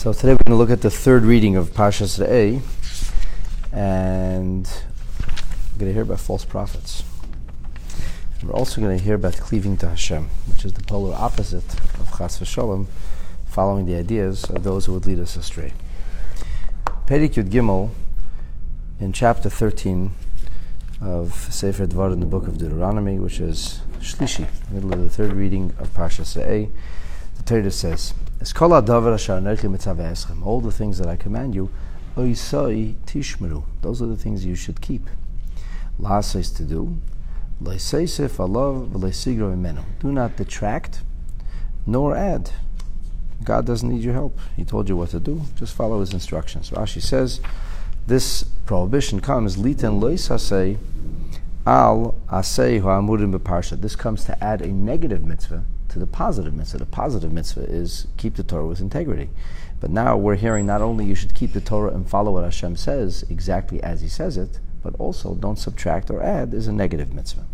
So today we're going to look at the third reading of Parshas Re'eh, and we're going to hear about false prophets. And we're also going to hear about cleaving to Hashem, which is the polar opposite of Chas v'Sholom, following the ideas of those who would lead us astray. Perik Yud Gimel, in chapter 13 of Sefer Dvar in the book of Deuteronomy, which is Shlishi, middle of the third reading of Parshas Re'eh, the Torah says, all the things that I command you, tishmeru, those are the things you should keep. La'asais to do, do not detract, nor add. God doesn't need your help. He told you what to do. Just follow His instructions. Rashi says, this prohibition comes, liten loisasei al asei ha'amurim b'parsha. This comes to add a negative mitzvah to the positive mitzvah. The positive mitzvah is keep the Torah with integrity. But now we're hearing not only you should keep the Torah and follow what Hashem says exactly as He says it, but also don't subtract or add is a negative mitzvah.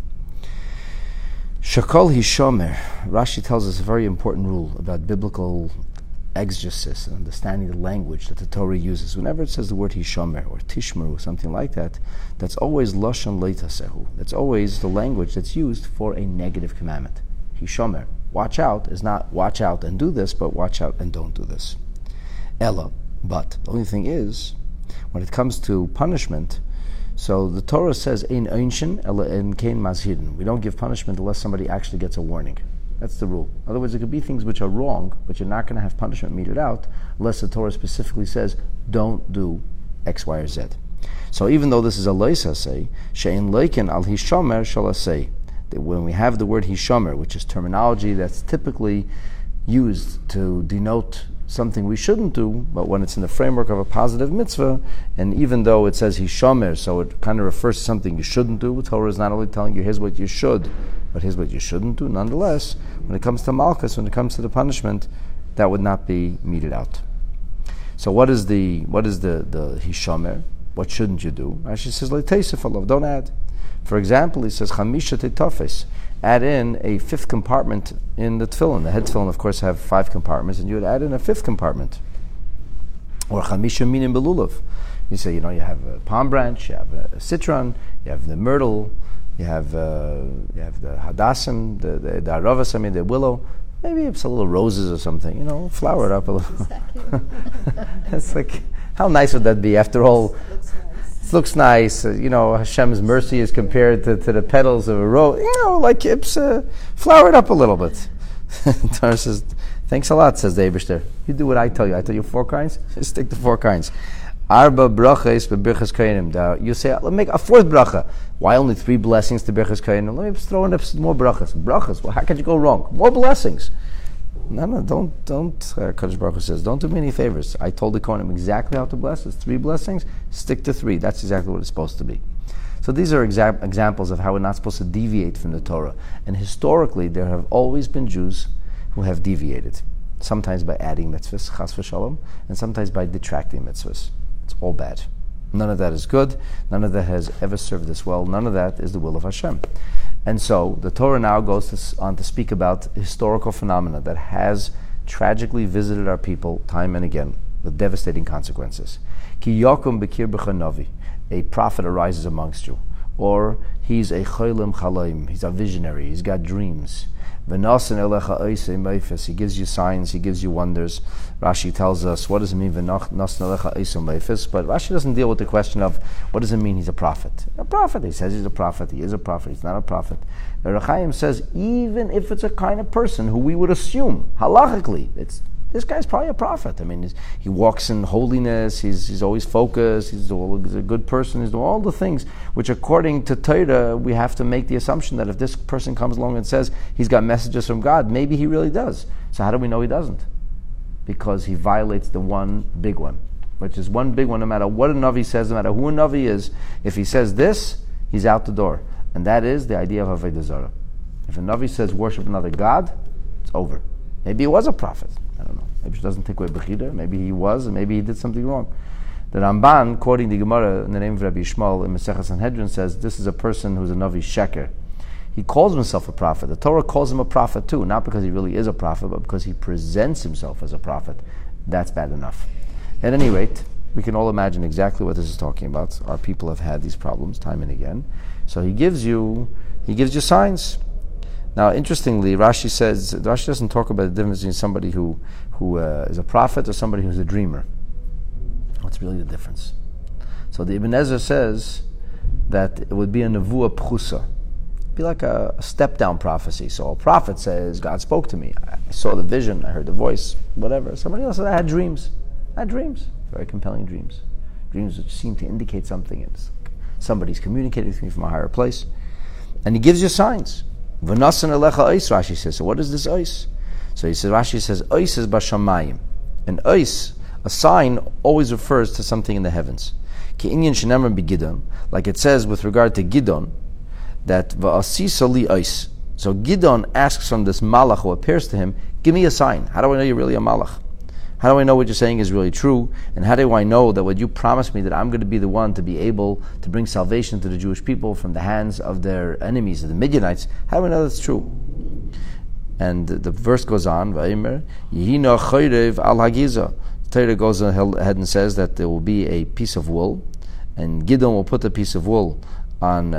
Shakol hishomer. Rashi tells us a very important rule about biblical exegesis and understanding the language that the Torah uses. Whenever it says the word hishomer or tishmeru, something like that, that's always lashon leitasehu. That's always the language that's used for a negative commandment. Hishomer. Watch out is not watch out and do this, but watch out and don't do this. Ella, but the only thing is, when it comes to punishment, so the Torah says, Ein einshin ella en kein mazhirin. We don't give punishment unless somebody actually gets a warning. That's the rule. In other words, it could be things which are wrong, but you're not going to have punishment meted out unless the Torah specifically says, don't do X, Y, or Z. So even though this is a leisa say, she'en leiken al hishomer shall say, when we have the word hishomer, which is terminology that's typically used to denote something we shouldn't do, but when it's in the framework of a positive mitzvah, and even though it says hishomer, so it kind of refers to something you shouldn't do, the Torah is not only telling you here's what you should, but here's what you shouldn't do. Nonetheless, when it comes to malchus, when it comes to the punishment, that would not be meted out. So what is the hishomer? What shouldn't you do? Rashi says, le'teisef alav, don't add. For example, he says, chamisha tetafes, add in a fifth compartment in the tefillin. The head tefillin, of course, have 5 compartments, and you would add in a fifth compartment. Or chamisha minim belulav. You say, you have a palm branch, you have a citron, you have the myrtle, you have the hadassim, the aravas, the willow. Maybe it's a little roses or something, flower it up a little. It's like, how nice would that be? After all, it looks nice. Hashem's mercy is compared to the petals of a rose. Like it's flower it up a little bit. Torah says, thanks a lot, says the Eibishter. You do what I tell you. I tell you 4 kinds, just stick to 4 kinds. Arba brachas b'birchas kohanim. You say, let's make a 4th bracha. Why only 3 blessings to birchas kohanim? Let me throw in more brachas. Brachas, well, how could you go wrong? More blessings. No, don't. Kadosh Baruch Hu says, don't do me any favors. I told the kohanim exactly how to bless. It's 3 blessings. Stick to 3. That's exactly what it's supposed to be. So these are examples of how we're not supposed to deviate from the Torah. And historically, there have always been Jews who have deviated. Sometimes by adding mitzvahs, chas v'shalom, and sometimes by detracting mitzvahs. It's all bad. None of that is good. None of that has ever served us well. None of that is the will of Hashem. And so the Torah now goes on to speak about historical phenomena that has tragically visited our people time and again with devastating consequences. Ki yakum b'kir b'cha navi, a prophet arises amongst you, or he's a cholim chalaim, he's a visionary, he's got dreams. V'nasan elecha oisei meifes, he gives you signs, he gives you wonders. Rashi tells us, what does it mean, v'nasan elecha oisei meifes? But Rashi doesn't deal with the question of, what does it mean he's a prophet? A prophet, he says he's a prophet, he is a prophet, he's not a prophet. The Rechaim says, even if it's a kind of person who we would assume, halachically, this guy's probably a prophet. I mean, he walks in holiness, he's always focused, he's a good person, he's doing all the things which according to Torah, we have to make the assumption that if this person comes along and says he's got messages from God, maybe he really does. So how do we know he doesn't? Because he violates the one big one, which is one big one, no matter what a Navi says, no matter who a Navi is, if he says this, he's out the door. And that is the idea of Avodah Zarah. If a Navi says worship another God, it's over. Maybe he was a prophet. I don't know. Maybe she doesn't take away Bechida. Maybe he was, and maybe he did something wrong. The Ramban, quoting the Gemara in the name of Rabbi Yishmael in Masechah Sanhedrin, says this is a person who's a Navi Sheker. He calls himself a prophet. The Torah calls him a prophet too, not because he really is a prophet, but because he presents himself as a prophet. that's bad enough. At any rate, we can all imagine exactly what this is talking about. Our people have had these problems time and again. So he gives you signs. Now, interestingly, Rashi doesn't talk about the difference between somebody who is a prophet or somebody who's a dreamer. What's really the difference? So the Ibn Ezra says that it would be a nevuah pchusa. It'd be like a step-down prophecy. So a prophet says, God spoke to me. I saw the vision, I heard the voice, whatever. Somebody else said, I had dreams. Very compelling dreams. Dreams which seem to indicate something. It's somebody's communicating with me from a higher place. And he gives you signs. V'nasan elecha ois, Rashi says. So what is this ois? So Rashi says, ois is bashamayim. And ois, a sign, always refers to something in the heavens. Ki inyan shenamar b'Gidon, like it says with regard to Gidon, that v'asisa li ois. So Gidon asks from this malach who appears to him, give me a sign. How do I know you're really a malach? How do I know what you're saying is really true? And how do I know that what you promised me, that I'm going to be the one to be able to bring salvation to the Jewish people from the hands of their enemies, the Midianites? How do I know that's true? And the verse goes on, Vaymer, Yehino choyrev al hagiza. Torah goes ahead and says that there will be a piece of wool, and Gidon will put a piece of wool on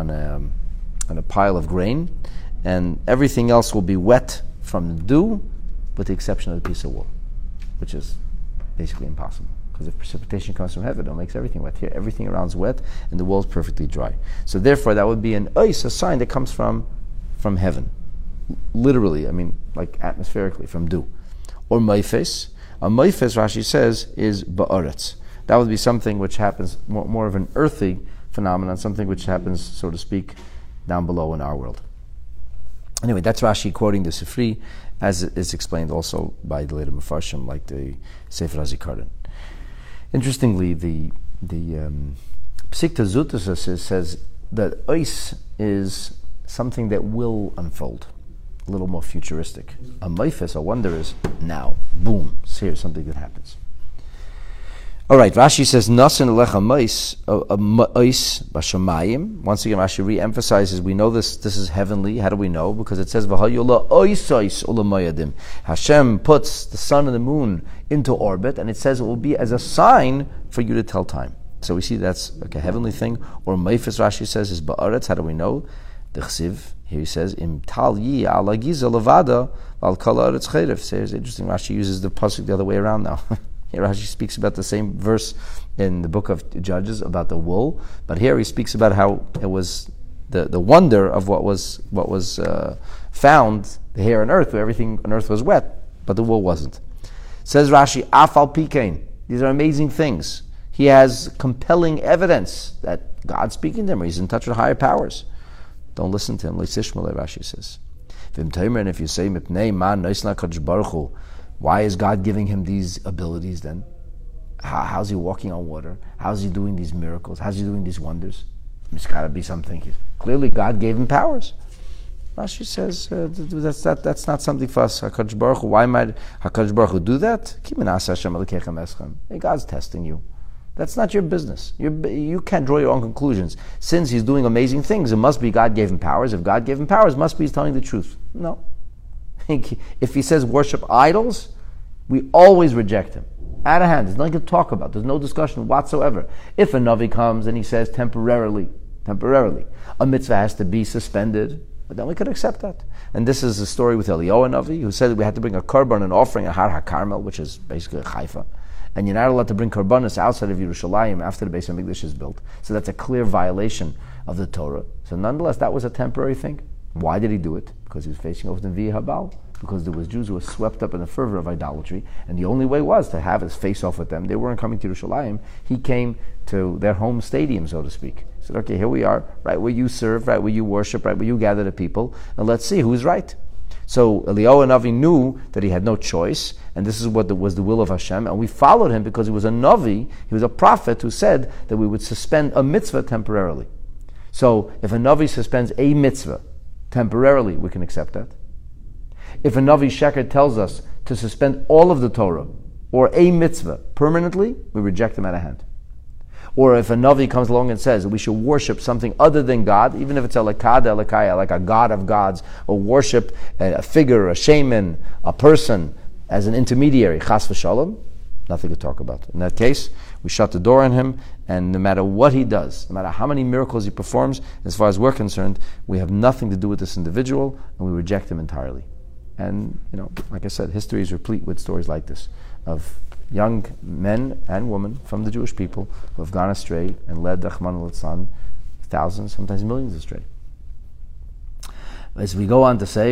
a pile of grain, and everything else will be wet from the dew, with the exception of the piece of wool, which is basically impossible. Because if precipitation comes from heaven, it makes everything wet. Here, everything around is wet, and the wall is perfectly dry. So therefore, that would be an ois, a sign that comes from heaven. Literally, like atmospherically, from dew. Or maifes. A maifes, Rashi says, is ba'aretz. That would be something which happens, more of an earthy phenomenon, something which happens, so to speak, down below in our world. Anyway, that's Rashi quoting the Sifri, as is explained also by the later Mefarshim, like the Sefer HaZikaron. Interestingly, the Psikta Zutas says that ois is something that will unfold, a little more futuristic. A maifes, a wonder, is now, boom, here's something that happens. All right, Rashi says, Nasin alecha ois bashamayim. Once again, Rashi re-emphasizes, we know this is heavenly. How do we know? Because it says, V'hayula ois ulamayadim. Hashem puts the sun and the moon into orbit, and it says it will be as a sign for you to tell time. So we see that's like a heavenly thing. Or maifes, Rashi says, is ba'aretz. How do we know? The chsiv, here he says, Im tal yi ala giza levada al kala aretz cherev. Says interesting, Rashi uses the pasuk the other way around now. Here Rashi speaks about the same verse in the book of Judges about the wool, but here he speaks about how it was the wonder of what was found here on earth, where everything on earth was wet, but the wool wasn't. Says Rashi, Afal Pikain. These are amazing things. He has compelling evidence that God's speaking to him, or he's in touch with higher powers. Don't listen to him. Rashi says. And if you say, why is God giving him these abilities then? How's he walking on water? How's he doing these miracles? How's he doing these wonders? There's got to be something. Clearly God gave him powers. Rashi says, that's not something for us. HaKadosh Baruch Hu, why might HaKadosh Baruch Hu do that? Hey, God's testing you. That's not your business. You can't draw your own conclusions. Since he's doing amazing things, it must be God gave him powers. If God gave him powers, it must be he's telling the truth. No. If he says worship idols, we always reject him. Out of hand. There's nothing to talk about. There's no discussion whatsoever. If a Navi comes and he says temporarily, a mitzvah has to be suspended, but then we could accept that. And this is a story with Eliyahu Navi, who said that we had to bring a korban, an offering, a Har HaKarmel, which is basically a Haifa. And you're not allowed to bring korbanos outside of Yerushalayim after the Beis HaMikdash is built. So that's a clear violation of the Torah. So nonetheless, that was a temporary thing. Why did he do it? Because he was facing off the Nevi Habal. Because there was Jews who were swept up in the fervor of idolatry, and the only way was to have his face off with them. They weren't coming to Yerushalayim. He came to their home stadium, so to speak. He said, okay, here we are, right where you serve, right where you worship, right where you gather the people, and let's see who's right. So Eliyahu Navi knew that he had no choice, and this is what was the will of Hashem, and we followed him because he was a Navi, he was a prophet who said that we would suspend a mitzvah temporarily. So if a Navi suspends a mitzvah temporarily, we can accept that. If a Navi Sheker tells us to suspend all of the Torah or a mitzvah permanently, we reject him out of hand. Or if a Navi comes along and says that we should worship something other than God, even if it's a Lekada Lekaya, like a God of gods, or worship a figure, a shaman, a person, as an intermediary, chas v'shalom, nothing to talk about. In that case, we shut the door on him, and no matter what he does, no matter how many miracles he performs, as far as we're concerned, we have nothing to do with this individual, and we reject him entirely. And, like I said, history is replete with stories like this, of young men and women from the Jewish people who have gone astray and led Rachmana litzlan thousands, sometimes millions astray. As we go on to say,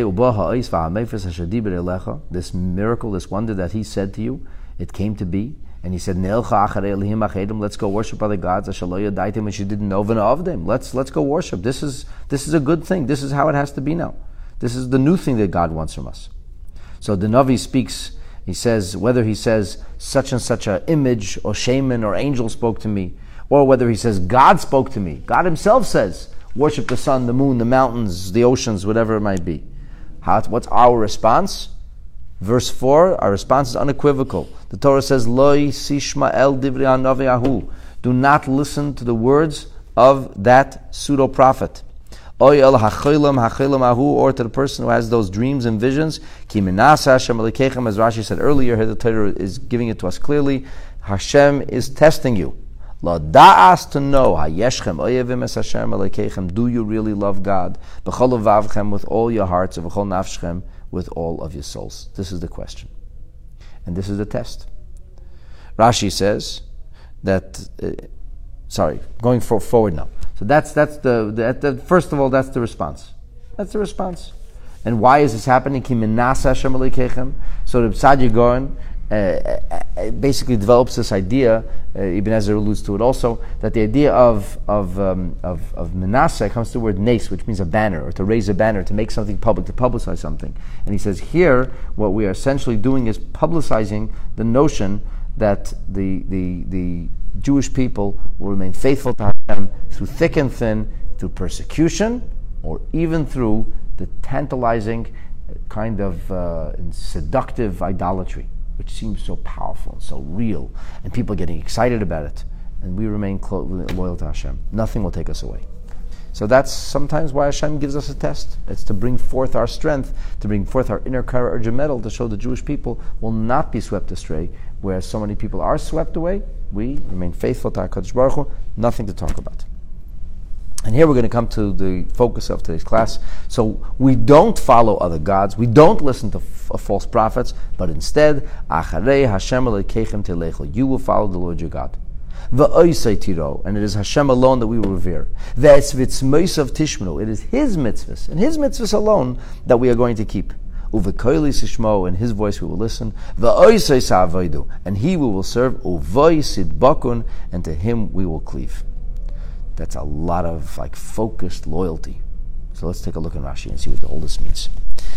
this miracle, this wonder that he said to you, it came to be, and he said, let's go worship other gods, which you didn't know of them. Let's go worship. This is a good thing. This is how it has to be now. This is the new thing that God wants from us. So the Navi speaks, he says, whether he says such and such an image or shaman or angel spoke to me, or whether he says God spoke to me. God himself says, worship the sun, the moon, the mountains, the oceans, whatever it might be. What's our response? Verse 4, our response is unequivocal. The Torah says, Loi sishma el divri hanavi ahu. Do not listen to the words of that pseudo-prophet. Oy el hachilam ahu, or to the person who has those dreams and visions. Ki minasa Hashem elikechem, as Rashi said earlier, here the Torah is giving it to us clearly. Hashem is testing you. La da'as, to know, hayeshchem oyevim es Hashem elikechem, do you really love God? B'chol levavchem, with all your hearts, and b'chol nafshchem, with all of your souls. This is the question. And this is the test. Rashi says that, going forward now. So that's the first of all, that's the response. That's the response. And why is this happening? Ki minas Hashem elikechem. So the Saadia Gaon basically develops this idea, Ibn Ezra alludes to it also, that the idea of Manasseh comes to the word nes, which means a banner, or to raise a banner, to make something public, to publicize something. And he says here, what we are essentially doing is publicizing the notion that the Jewish people will remain faithful to Hashem through thick and thin, through persecution, or even through the tantalizing kind of seductive idolatry, which seems so powerful and so real, and people are getting excited about it, and we remain loyal to Hashem. Nothing will take us away. So that's sometimes why Hashem gives us a test. It's to bring forth our strength, to bring forth our inner courage and metal, to show the Jewish people will not be swept astray, where so many people are swept away. We remain faithful to HaKadosh Baruch Hu, nothing to talk about. And here we're going to come to the focus of today's class. So we don't follow other gods, we don't listen to false prophets, but instead, Acharei Hashem elikechem telechu, you will follow the Lord your God. V'oisei tiro, and it is Hashem alone that we will revere. Ve'es v'tzmoisav tishmenu, it is His mitzvahs, and His mitzvahs alone that we are going to keep. Uvekoili sishmo, and His voice we will listen. V'oisei sa'avodu, and He we will serve. Uvoi sidbakun, and to Him we will cleave. That's a lot of focused loyalty. So let's take a look in Rashi and see what all this means.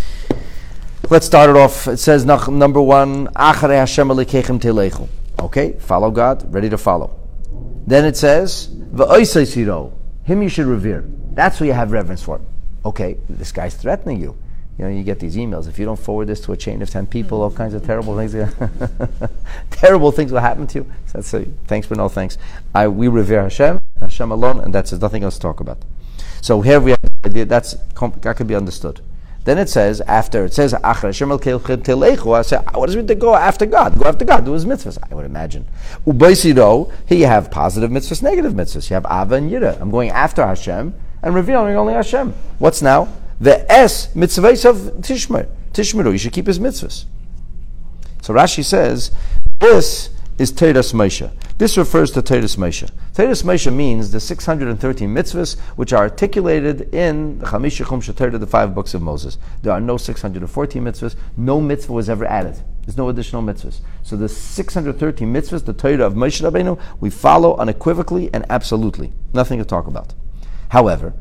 Let's start it off. It says number 1, Acharei Hashem elikechem telechu. Okay, follow God, ready to follow. Then it says, V'oisei siro, Him you should revere. That's what you have reverence for. Okay, this guy's threatening you. You get these emails. If you don't forward this to a chain of 10 people, all kinds of terrible things. Terrible things will happen to you. So that's thanks but no thanks. We revere Hashem alone, and that's nothing else to talk about. So here we have the idea that can be understood. Then it says, after it says, Achar Hashem elikechem telechu, I say, what does it mean to go after God? Go after God, do His mitzvahs, I would imagine. Ubeisido, here you have positive mitzvahs, negative mitzvahs. You have Ava and Yira. I'm going after Hashem and revealing only Hashem. What's now? The S mitzvahs of Tishmeru. You should keep His mitzvahs. So Rashi says, this is Teiras Moshe. This refers to Teiras Moshe. Teiras Moshe means the 613 mitzvahs which are articulated in the Chamisha Chumsha Torah, the 5 books of Moses. There are no 614 mitzvahs. No mitzvah was ever added. There's no additional mitzvahs. So the 613 mitzvahs, the Torah of Moshe Rabbeinu, we follow unequivocally and absolutely. Nothing to talk about. However,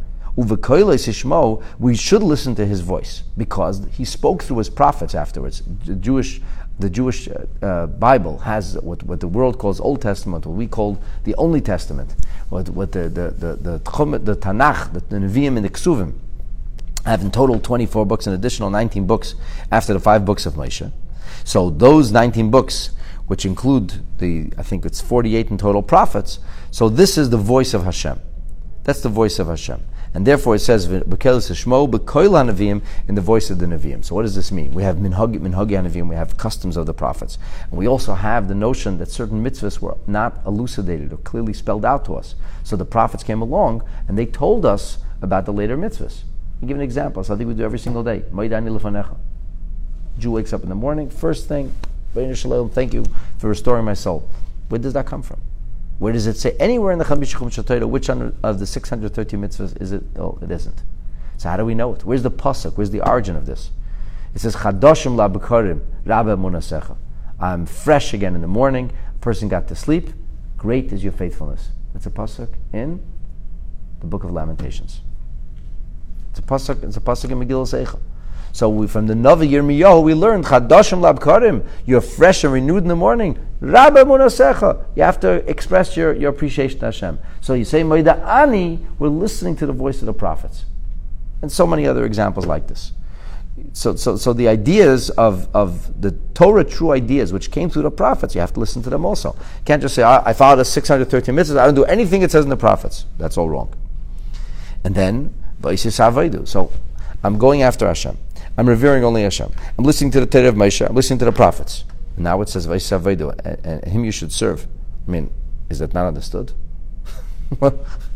we should listen to His voice, because He spoke through His prophets afterwards. The Jewish Bible has what the world calls Old Testament, what we call the Only Testament, what the Tanakh, the Nevi'im and the Ksuvim have in total 24 books, an additional 19 books after the 5 books of Moshe. So those 19 books, which include I think it's 48 in total prophets, so this is the voice of Hashem. That's the voice of Hashem. And therefore it says, B'kelis Hashmo, B'koil HaNeviim, in the voice of the Neviim. So what does this mean? We have Minhagi HaNeviim, we have customs of the prophets. And we also have the notion that certain mitzvahs were not elucidated or clearly spelled out to us. So the prophets came along and they told us about the later mitzvahs. I'll give an example, something we do every single day. Ma'idani Lefanecha. Jew wakes up in the morning, first thing, thank you for restoring my soul. Where does that come from? Where does it say? Anywhere in the Chamisha Chumash Torah, which of the 630 mitzvahs is it? Oh, it isn't. So how do we know it? Where's the pasuk? Where's the origin of this? It says, Chadoshim la b'karim, Rabba Munasecha. I'm fresh again in the morning. A person got to sleep. Great is your faithfulness. It's a pasuk in the book of Lamentations. It's a pasuk in Megillah Seicha. So from the Navi Yirmiyahu we learned Chadashim Labkarim. You're fresh and renewed in the morning. Rabba Munasecha. You have to express your appreciation to Hashem. So you say Moida Ani. We're listening to the voice of the prophets, and so many other examples like this. So the ideas of the Torah, true ideas which came through the prophets, you have to listen to them also. You can't just say I followed the 613 mitzvahs. I don't do anything it says in the prophets. That's all wrong. And then so I'm going after Hashem. I'm revering only Hashem. I'm listening to the Torah of Moshe. I'm listening to the prophets. And now it says, and him you should serve. I mean, is that not understood? Well,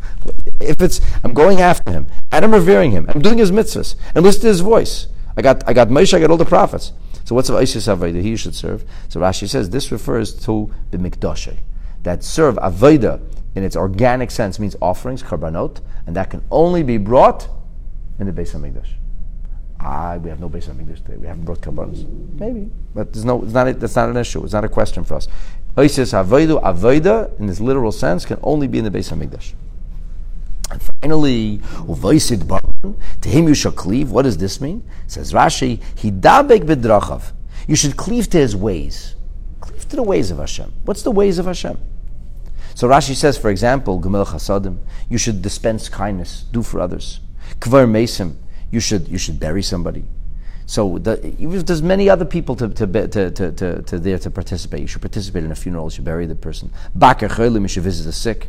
if it's, I'm going after him, and I'm revering him, I'm doing his mitzvahs, and listen to his voice. I got Moshe, I got all the prophets. So what's Vaishis Avodah? He should serve. So Rashi says, this refers to the Mikdashay. That serve, Avodah, in its organic sense, means offerings, karbanot, and that can only be brought in the Beis HaMikdash. We have no Beis HaMikdash today. We haven't brought karbanos. Maybe, but that's not an issue. It's not a question for us. Oisis avodah, in this literal sense, can only be in the Beis HaMikdash. And finally, uvaisid baron, to him you shall cleave. What does this mean? Says Rashi, hidabek b'drachav. You should cleave to his ways. Cleave to the ways of Hashem. What's the ways of Hashem? So Rashi says, for example, Gemel Chasadim, you should dispense kindness, do for others. Kvar Mesim, you should bury somebody. So even if there's many other people to there to participate, you should participate in a funeral. You should bury the person. Bakar Cholim, you should visit the sick.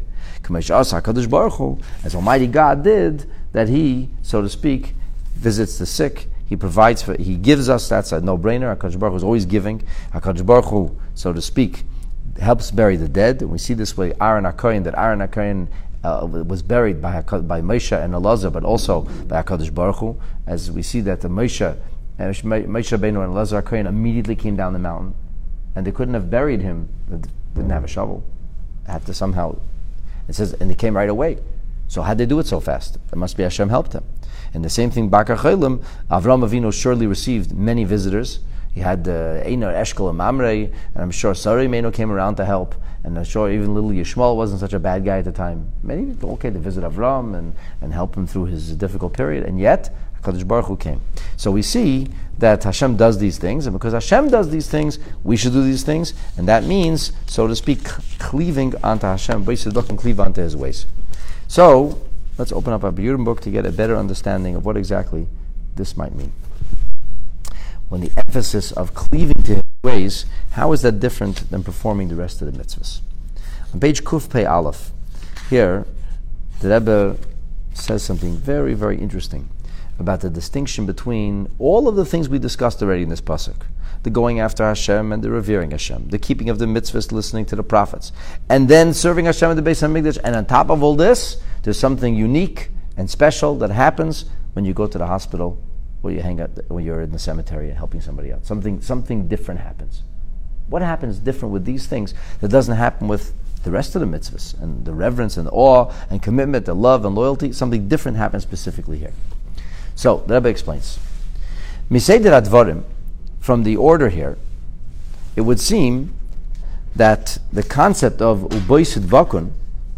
As Almighty God did, that He, so to speak, visits the sick. He provides for. He gives us. That's a no-brainer. HaKadosh Baruch Hu is always giving. HaKadosh Baruch Hu, so to speak, helps bury the dead. And we see this way Aaron HaKohen, that Aaron HaKohen was buried by Moshe and Elazar, but also by HaKadosh Baruch Hu, as we see that the Moshe Rabbeinu and Elazar HaKohen immediately came down the mountain, and they couldn't have buried him. They didn't have a shovel. They had to somehow. It says, and they came right away. So how'd they do it so fast? It must be Hashem helped them. And the same thing, Bakar Cholim, Avram Avinu surely received many visitors. He had Einar, Eshkol, and Mamre, and I'm sure Sarai Meno came around to help, and I'm sure even little Yishmael wasn't such a bad guy at the time. Many people okay to visit Avram and help him through his difficult period, and yet HaKadosh Baruch Hu came. So we see that Hashem does these things, and because Hashem does these things, we should do these things, and that means, so to speak, cleaving onto Hashem, Beisadok, and cleave onto His ways. So, let's open up our Be'urim book to get a better understanding of what exactly this might mean. When the emphasis of cleaving to His ways, how is that different than performing the rest of the mitzvahs? On page Kuf Pei Aleph, here, the Rebbe says something very, very interesting about the distinction between all of the things we discussed already in this pasuk. The going after Hashem and the revering Hashem, the keeping of the mitzvahs, listening to the prophets, and then serving Hashem in the Beis HaMikdash. And on top of all this, there's something unique and special that happens when you go to the hospital or you hang out when you're in the cemetery and helping somebody out. Something different happens. What happens different with these things that doesn't happen with the rest of the mitzvahs and the reverence and awe and commitment, the love and loyalty? Something different happens specifically here. So, the Rebbe explains. Miseder Advarim, from the order here, it would seem that the concept of Uboisid Vakun,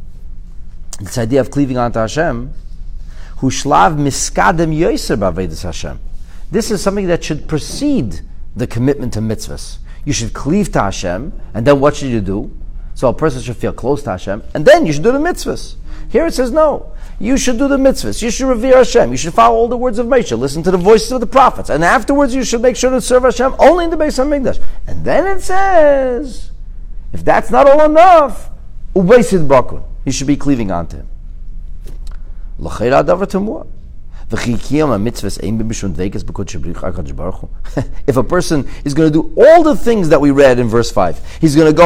this idea of cleaving onto Hashem, Hushlav Miskadem Yoser B'Avedis Hashem. This is something that should precede the commitment to mitzvahs. You should cleave to Hashem, and then what should you do? So a person should feel close to Hashem, and then you should do the mitzvahs. Here it says no. You should do the mitzvahs. You should revere Hashem. You should follow all the words of Moshe. Listen to the voices of the prophets. And afterwards you should make sure to serve Hashem only in the Beis HaMikdash. And then it says, if that's not all enough, Ubeisid Bakun. You should be cleaving onto Him. L'cheira davar tamua. If a person is going to do all the things that we read in verse 5, he's going to go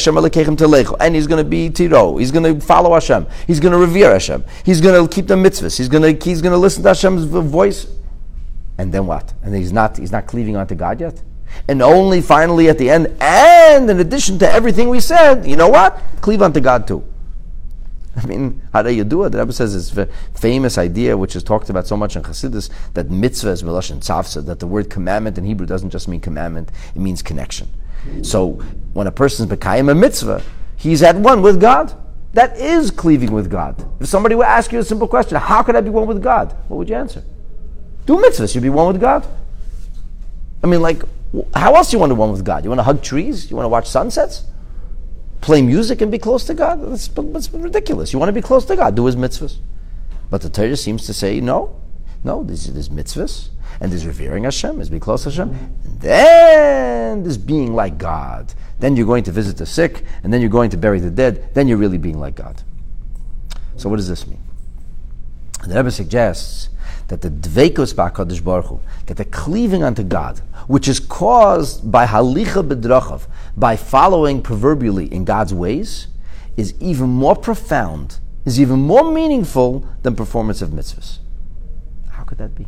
and he's going to be tiro, he's going to follow Hashem, he's going to revere Hashem, he's going to keep the mitzvahs, he's going to listen to Hashem's voice, and then what? And he's not cleaving onto God yet? And only finally at the end, and in addition to everything we said, you know what? Cleave unto God too. I mean, how do you do it? The Rebbe says it's a famous idea, which is talked about so much in Chassidus, that mitzvah is melashon tzavsa, that the word commandment in Hebrew doesn't just mean commandment, it means connection. So, when a person is b'kayim a mitzvah, he's at one with God. That is cleaving with God. If somebody would ask you a simple question, how could I be one with God? What would you answer? Do mitzvahs, you'd be one with God. I mean, like, how else do you want to be one with God? You want to hug trees? You want to watch sunsets? Play music and be close to God? That's ridiculous. You want to be close to God, do His mitzvahs. But the Torah seems to say, no, there's mitzvahs, and there's revering Hashem, there's be close to Hashem, and then there's being like God. Then you're going to visit the sick, and then you're going to bury the dead, then you're really being like God. So what does this mean? And the Rebbe suggests that the dveikus b'HaKadosh Baruch Hu, that the cleaving unto God, which is caused by halicha b'drachav, by following proverbially in God's ways, is even more profound, is even more meaningful than performance of mitzvahs. How could that be?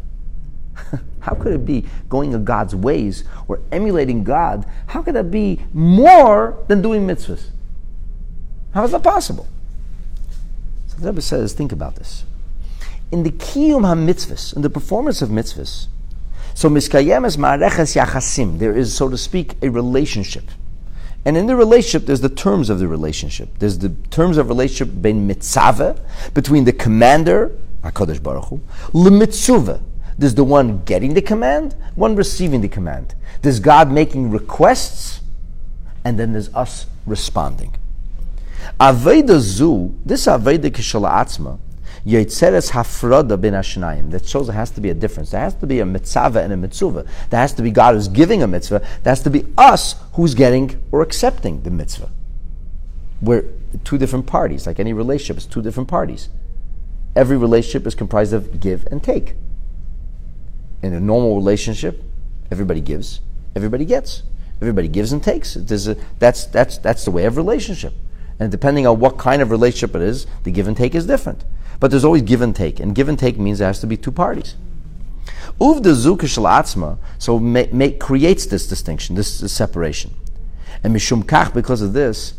How could it be going in God's ways or emulating God? How could that be more than doing mitzvahs? How is that possible? So the Rebbe says, think about this. In the kiyum ha-mitzvahs, in the performance of mitzvahs, so miskayem es ma'areches yachasim, there is, so to speak, a relationship. And in the relationship, there's the terms of the relationship. There's the terms of relationship ben mitzaveh, between the commander, HaKadosh Baruch Hu, l'mitzuveh. There's the one getting the command, one receiving the command. There's God making requests, and then there's us responding. Aveda zu, this aveda kishala atzma, Yetzeres hafrada bin hashnayim. That shows there has to be a difference. There has to be a mitzvah and a mitzvah. There has to be God who's giving a mitzvah. There has to be us who's getting or accepting the mitzvah. We're two different parties. Like any relationship, it's two different parties. Every relationship is comprised of give and take. In a normal relationship, everybody gives, everybody gets. Everybody gives and takes. That's the way of relationship. And depending on what kind of relationship it is, the give and take is different. But there's always give and take. And give and take means there has to be two parties. Uvda zuka shel atzma, so creates this distinction, this separation. And mishum kach, because of this,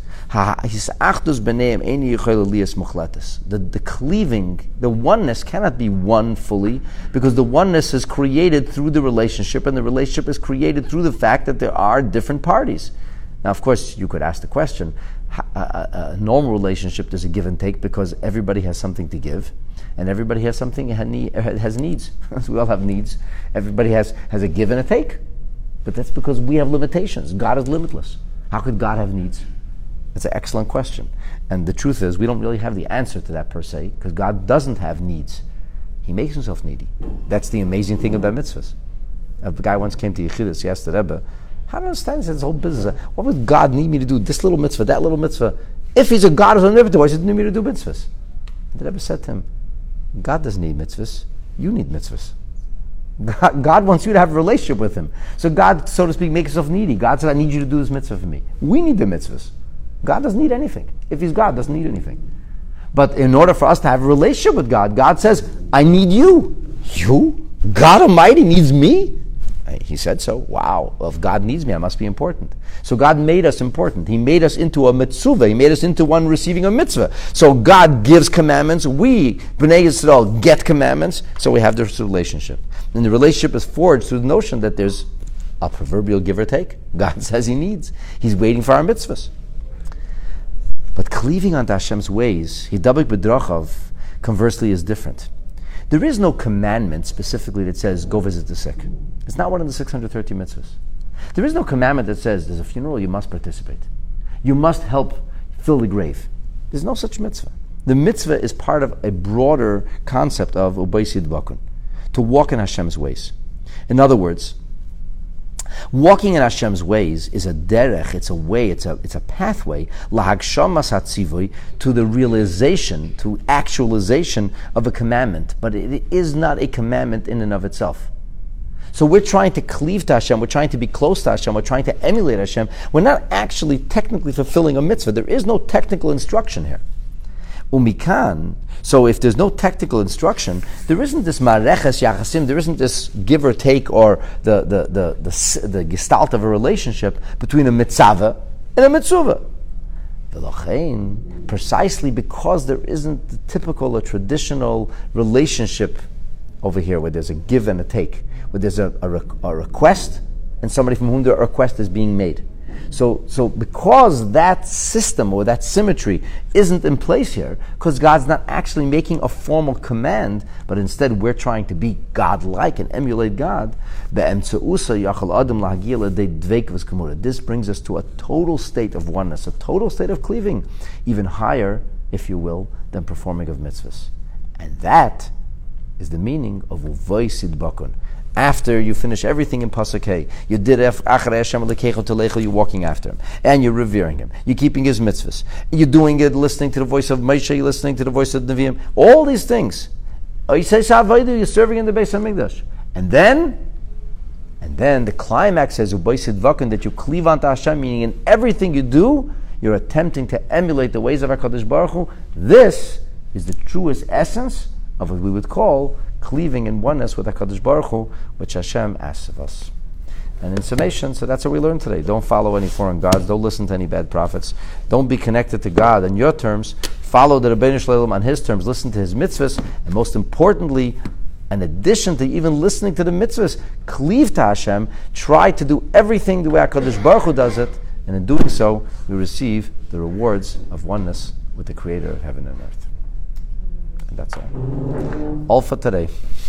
the cleaving, the oneness cannot be one fully, because the oneness is created through the relationship, and the relationship is created through the fact that there are different parties. Now, of course, you could ask the question, a normal relationship, there's a give and take because everybody has something to give, and everybody has something, has needs. We all have needs. Everybody has a give and a take. But that's because we have limitations. God is limitless. How could God have needs? That's an excellent question. And the truth is, we don't really have the answer to that per se, because God doesn't have needs. He makes himself needy. That's the amazing thing about mitzvahs. A guy once came to Yechidus, he asked the Rebbe, how do you understand this whole business? What would God need me to do? This little mitzvah, that little mitzvah. If he's a God who's omnipotent, why does he need me to do mitzvahs? And the Rebbe said to him, God doesn't need mitzvahs. You need mitzvahs. God wants you to have a relationship with him. So God, so to speak, makes himself needy. God said, I need you to do this mitzvah for me. We need the mitzvahs. God doesn't need anything. If he's God, doesn't need anything. But in order for us to have a relationship with God, God says, I need you. You? God Almighty needs me? He said so. Wow. Well, if God needs me, I must be important. So God made us important. He made us into a mitzvah. He made us into one receiving a mitzvah. So God gives commandments. We, B'nai Yisrael, get commandments. So we have this relationship. And the relationship is forged through the notion that there's a proverbial give or take. God says he needs. He's waiting for our mitzvahs. But cleaving unto Hashem's ways, Hidabik B'drachav, conversely, is different. There is no commandment specifically that says, go visit the sick. It's not one of the 630 mitzvahs. There is no commandment that says, there's a funeral, you must participate. You must help fill the grave. There's no such mitzvah. The mitzvah is part of a broader concept of Ubaysid Bakun, to walk in Hashem's ways. In other words, Walking in Hashem's ways is a derech, it's a way, it's a pathway, lahagshama satzivui, to the realization, to actualization of a commandment. But it is not a commandment in and of itself. So we're trying to cleave to Hashem, we're trying to be close to Hashem, we're trying to emulate Hashem. We're not actually technically fulfilling a mitzvah. There is no technical instruction here. Umikan, so if there's no technical instruction, there isn't this mareches yachasim, there isn't this give or take or the gestalt of a relationship between a mitzvah and a mitzvah. Precisely because there isn't the typical or traditional relationship over here where there's a give and a take, where there's a request and somebody from whom the request is being made. So because that system or that symmetry isn't in place here, because God's not actually making a formal command, but instead we're trying to be God-like and emulate God, this brings us to a total state of oneness, a total state of cleaving, even higher, if you will, than performing of mitzvahs. And that is the meaning of Uvay Sidbakon. After you finish everything in Pasuk Hey, you did Acharei Hashem Elokecha Telecha, you're walking after Him, and you're revering Him, you're keeping His mitzvahs, you're doing it, listening to the voice of Moshe, you're listening to the voice of Nevi'im, all these things. You're serving in the Beis HaMikdash. And then the climax says, Uvay Sidbakon, that you cleave unto Hashem, meaning in everything you do, you're attempting to emulate the ways of HaKadosh Baruch Hu. This is the truest essence of what we would call cleaving in oneness with HaKadosh Baruch Hu, which Hashem asks of us. And in summation, so that's what we learned today. Don't follow any foreign gods. Don't listen to any bad prophets. Don't be connected to God on your terms. Follow the Rebbeinu Shalom on His terms. Listen to His mitzvahs. And most importantly, in addition to even listening to the mitzvahs, cleave to Hashem. Try to do everything the way HaKadosh Baruch Hu does it. And in doing so, we receive the rewards of oneness with the Creator of heaven and earth. That's all for today.